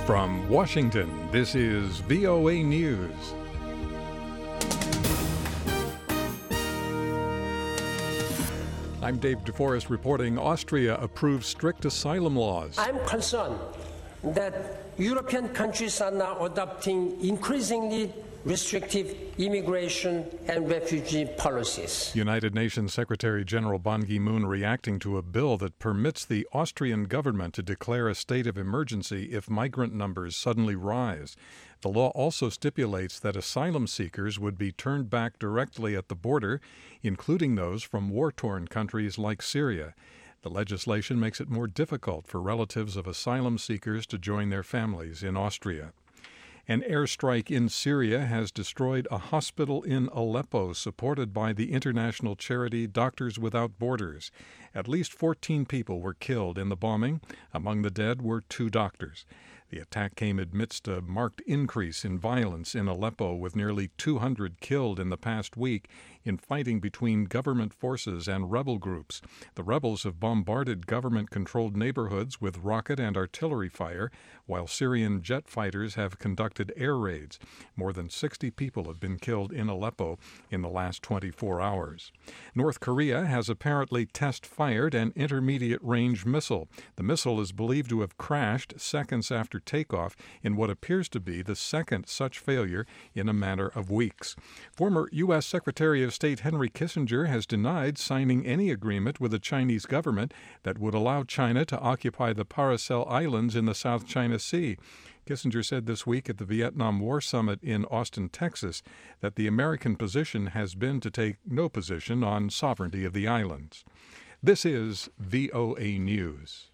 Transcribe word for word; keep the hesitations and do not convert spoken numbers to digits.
From Washington, this is V O A News. I'm Dave DeForest reporting Austria approves strict asylum laws. I'm concerned that European countries are now adopting increasingly restrictive immigration and refugee policies. United Nations Secretary General Ban Ki-moon reacting to a bill that permits the Austrian government to declare a state of emergency if migrant numbers suddenly rise. The law also stipulates that asylum seekers would be turned back directly at the border, including those from war-torn countries like Syria. The legislation makes it more difficult for relatives of asylum seekers to join their families in Austria. An airstrike in Syria has destroyed a hospital in Aleppo supported by the international charity Doctors Without Borders. At least fourteen people were killed in the bombing. Among the dead were two doctors. The attack came amidst a marked increase in violence in Aleppo, with nearly two hundred killed in the past week in fighting between government forces and rebel groups. The rebels have bombarded government-controlled neighborhoods with rocket and artillery fire, while Syrian jet fighters have conducted air raids. More than sixty people have been killed in Aleppo in the last twenty-four hours. North Korea has apparently test-fired an intermediate-range missile. The missile is believed to have crashed seconds after takeoff in what appears to be the second such failure in a matter of weeks. Former U S Secretary of State Henry Kissinger has denied signing any agreement with the Chinese government that would allow China to occupy the Paracel Islands in the South China Sea. Kissinger said this week at the Vietnam War Summit in Austin, Texas, that the American position has been to take no position on sovereignty of the islands. This is V O A News.